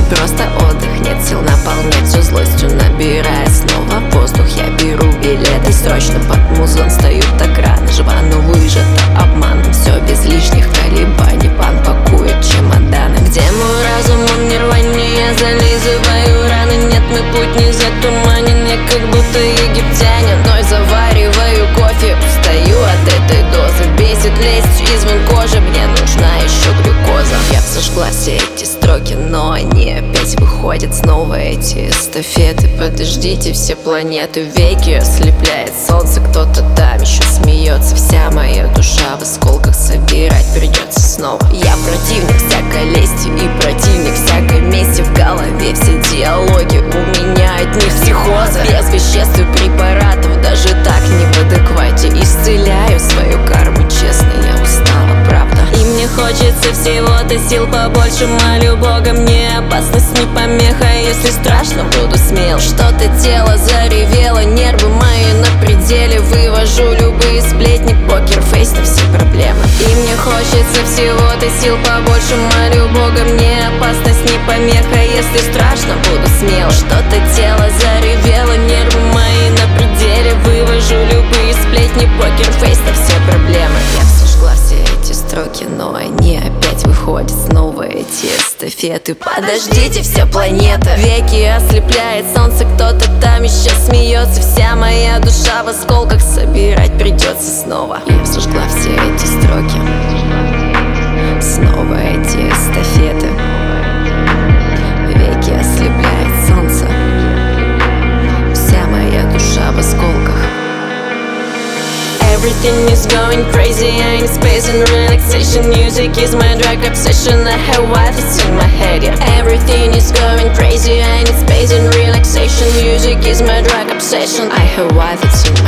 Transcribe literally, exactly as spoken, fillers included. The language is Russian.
просто отдых, нет сил наполнять всю злостью, набирая снова воздух. Я беру билет и срочно под музон стою так рано, жива, но выжата обманом, все без лишних колебаний. План пакует чемоданы. Где мой разум, он не рванет, я зализываю раны. Нет, мой путь не затуманен, я как будто египтянин. Но я завариваю кофе, устаю от этой дозы. Бесит лезть извне кожи, мне нужна еще глюкоза. Я б сожгла все эти строки, но они опять выходят снова, эти эстафеты. Подождите, все планеты, веки ослепляет солнце. Кто-то там еще смеется, вся моя душа в осколках, собирать придется снова. Я противник всякой лести и противник всякой мести. В голове все диалоги, у меня от них психоза. Без веществ и препаратов, даже так не в адеквате. Исцеляю свою карму, честно, я устала, правда. И мне хочется всего-то сил побольше, молю Бога, мне опасность не помеха. Если страшно, буду смел. Что-то тело заревело, нервы мои на пределе. Вывожу любые сплетни, покерфейс на все проблемы. И мне хочется всего-то сил побольше, молю Бога, мне опасность не помеха. Если страшно, буду смел. Что-то тело заревело, нервы мои на пределе. Вывожу любые сплетни, покерфейс на все проблемы. Я сожгла все эти строки, но они опять выходят снова, эти эстафеты. Подождите, вся планета, веки ослепляет солнце. Кто-то там еще смеется, вся моя душа в осколках, собирать придется снова. Я сожгла все эти строки, снова эти эстафеты. Веки ослепляет солнце, вся моя душа в осколках. Everything is going crazy, I need space and relaxation. Music is my drug obsession, I have Wi-Fi in my head, yeah. Everything is going crazy, I need space and relaxation. Music is my drug obsession, I have Wi-Fi in